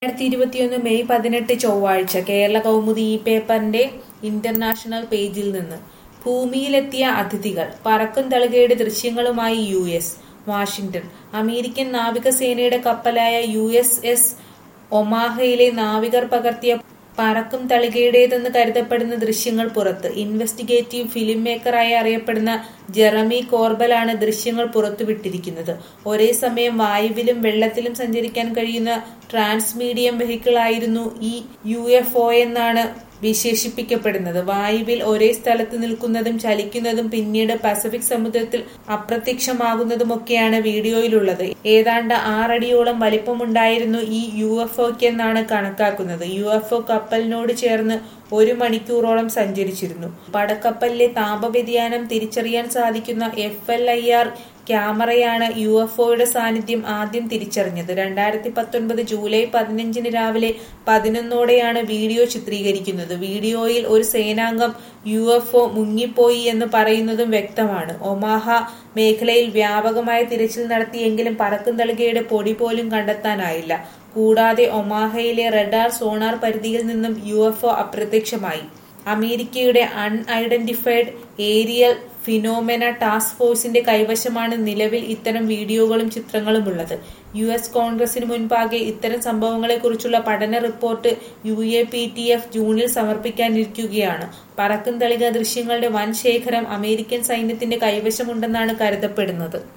2021 May 18 ചൊവ്വാഴ്ച കേരള കൗമുദി ഈ പേപ്പറിന്റെ ഇന്റർനാഷണൽ പേജിൽ നിന്ന് ഭൂമിയിലെത്തിയ അതിഥികൾ പറക്കും തളികയുടെ ദൃശ്യങ്ങളുമായി യു.എസ്. വാഷിംഗ്ടൺ. അമേരിക്കൻ നാവികസേനയുടെ കപ്പലായ USS ഒമാഹയിലെ നാവികർ പകർത്തിയ പറക്കും തളികയുടേതെന്ന് കരുതപ്പെടുന്ന ദൃശ്യങ്ങൾ പുറത്ത്. ഇൻവെസ്റ്റിഗേറ്റീവ് ഫിലിം മേക്കറായി അറിയപ്പെടുന്ന ജെറമി കോർബലാണ് ദൃശ്യങ്ങൾ പുറത്തുവിട്ടിരിക്കുന്നത്. ഒരേ സമയം വായുവിലും വെള്ളത്തിലും സഞ്ചരിക്കാൻ കഴിയുന്ന ട്രാൻസ്മീഡിയം വെഹിക്കിളായിരുന്നു ഈ UFO എന്നാണ് വിശേഷിപ്പിക്കപ്പെടുന്നത്. വായുവിൽ ഒരേ സ്ഥലത്ത് നിൽക്കുന്നതും ചലിക്കുന്നതും പിന്നീട് പസഫിക് സമുദ്രത്തിൽ അപ്രത്യക്ഷമാകുന്നതുമൊക്കെയാണ് വീഡിയോയിലുള്ളത്. ഏതാണ്ട് 6 അടിയോളം വലിപ്പമുണ്ടായിരുന്നു ഈ UFOക്കെന്നാണ് കണക്കാക്കുന്നത്. UFO കപ്പലിനോട് ചേർന്ന് 1 മണിക്കൂറോളം സഞ്ചരിച്ചിരുന്നു. പടക്കപ്പലിലെ താപവ്യതിയാനം തിരിച്ചറിയാൻ സാധിക്കുന്ന FLIR ക്യാമറയാണ് UFOയുടെ സാന്നിധ്യം ആദ്യം തിരിച്ചറിഞ്ഞത്. 2019 ജൂലൈ 15 രാവിലെ 11ഓടെയാണ് വീഡിയോ ചിത്രീകരിക്കുന്നത്. വീഡിയോയിൽ ഒരു സേനാംഗം UFO മുങ്ങിപ്പോയി എന്ന് പറയുന്നതും വ്യക്തമാണ്. ഒമാഹ മേഖലയിൽ വ്യാപകമായ തിരച്ചിൽ നടത്തിയെങ്കിലും പറക്കും തളികയുടെ പൊടി പോലും കണ്ടെത്താനായില്ല. കൂടാതെ ഒമാഹയിലെ റഡാർ സോണാർ പരിധിയിൽ നിന്നും UFO അപ്രത്യക്ഷമായി. അമേരിക്കയുടെ അൺഐഡന്റിഫൈഡ് ഏരിയൽ ഫിനോമെന ടാസ്ക് ഫോഴ്സിന്റെ കൈവശമാണ് നിലവിൽ ഇത്തരം വീഡിയോകളും ചിത്രങ്ങളും ഉള്ളത്. US കോൺഗ്രസിന് മുൻപാകെ ഇത്തരം സംഭവങ്ങളെക്കുറിച്ചുള്ള പഠന റിപ്പോർട്ട് UAPTF ജൂണിൽ സമർപ്പിക്കാനിരിക്കുകയാണ്. പറക്കും തളിക ദൃശ്യങ്ങളുടെ വൻ ശേഖരം അമേരിക്കൻ സൈന്യത്തിന്റെ കൈവശമുണ്ടെന്നാണ് കരുതപ്പെടുന്നത്.